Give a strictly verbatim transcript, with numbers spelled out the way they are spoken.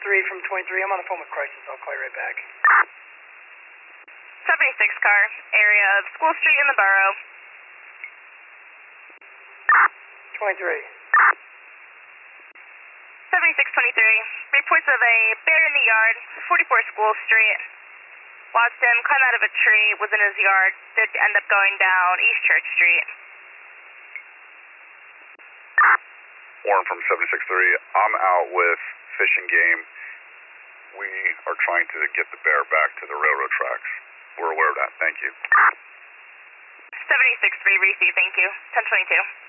three from twenty-three. I'm on the phone with Crisis. I'll call you right back. seventy-six car, area of School Street in the borough. twenty-three. seventy-six twenty-three, reports of a bear in the yard, forty-four School Street. Watched him climb out of a tree, was in his yard, did end up going down East Church Street. Warren from seventy-six three, I'm out with Fish and Game. We are trying to get the bear back to the railroad tracks. We're aware of that, thank you. seventy-six three, receive, thank you. ten twenty-two.